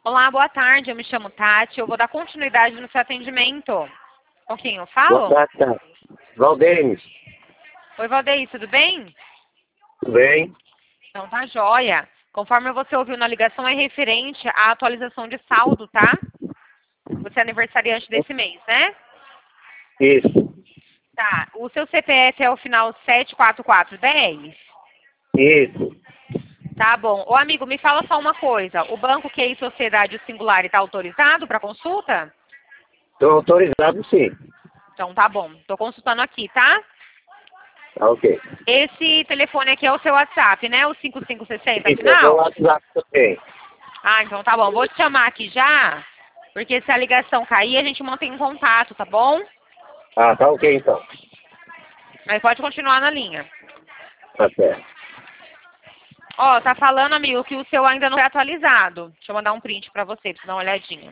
Olá, boa tarde. Eu me chamo Tati. Eu vou dar continuidade no seu atendimento. Com quem eu Boa falo? tarde, tá. Valdenes. Oi, Valdeir, tudo bem? Tudo bem? Então tá joia. Conforme você ouviu na ligação, é referente à atualização de saldo, tá? Você é aniversariante desse mês, né? Isso. Tá. O seu CPF é o final 74410? Isso. Tá bom. Ô, amigo, me fala só uma coisa. O banco QI Sociedade Singular está autorizado para consulta? Estou autorizado, sim. Então tá bom. Tô consultando aqui, tá? Tá ok. Esse telefone aqui é o seu WhatsApp, né? O 5560 Isso, é meu final? WhatsApp também. Ah, então tá bom. Vou te chamar aqui já, porque se a ligação cair, a gente mantém em contato, tá bom? Ah, tá ok então. Mas pode continuar na linha. Tá certo. Ó, tá falando, amigo, que o seu ainda não é atualizado. Deixa eu mandar um print pra você, pra você dar uma olhadinha.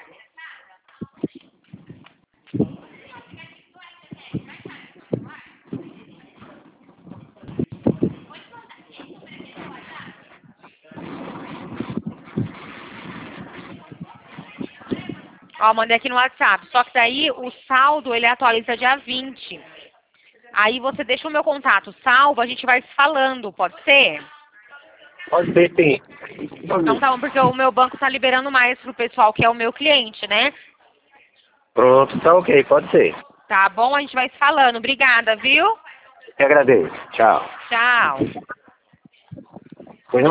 Ó, mandei aqui no WhatsApp. Só que daí o saldo, ele atualiza dia 20. Aí você deixa o meu contato salvo, a gente vai se falando, pode ser? Pode ser, sim. Então tá bom, porque o meu banco tá liberando mais pro pessoal que é o meu cliente, né? Pronto, tá ok, pode ser. Tá bom, a gente vai se falando. Obrigada, viu? Eu agradeço. Tchau. Tchau.